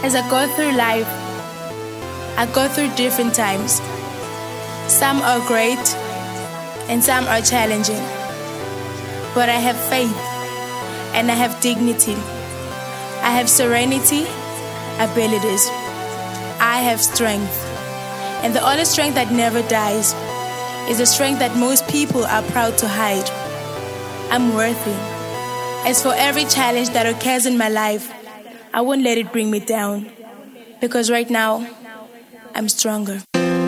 As I go through life, I go through different times. Some are great and some are challenging. But I have faith and I have dignity. I have serenity, abilities. I have strength. And the only strength that never dies is the strength that most people are proud to hide. I'm worthy. As for every challenge that occurs in my life, I won't let it bring me down. Because right now, I'm stronger.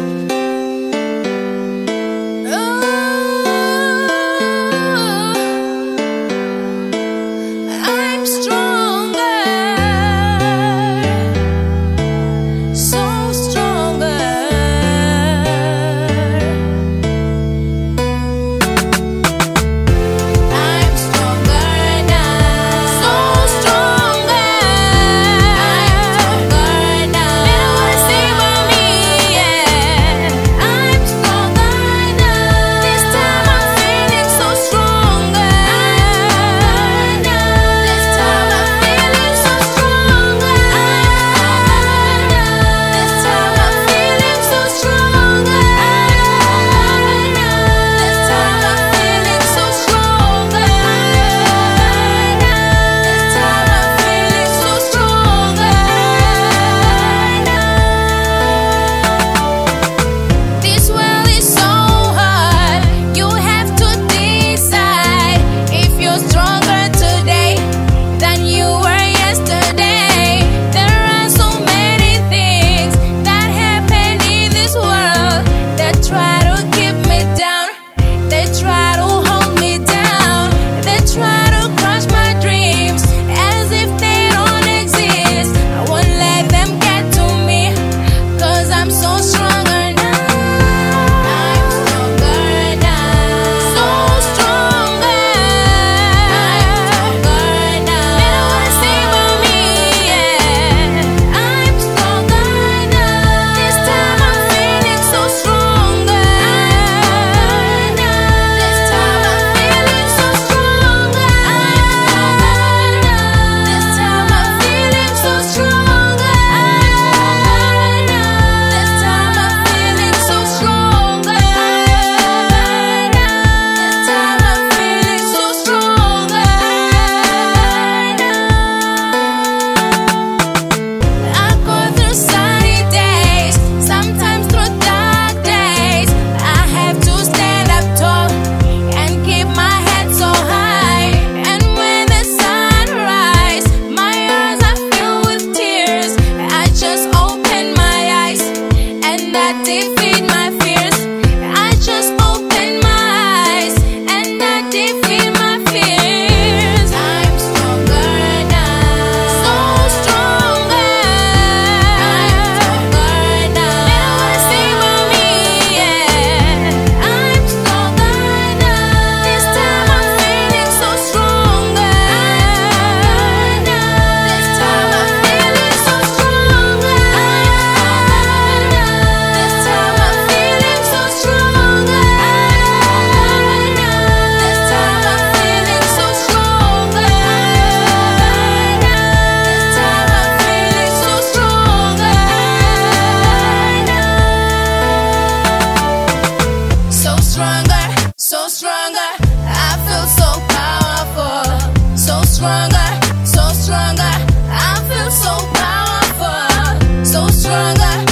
So stronger, I feel so powerful. So stronger, I feel so powerful. So stronger.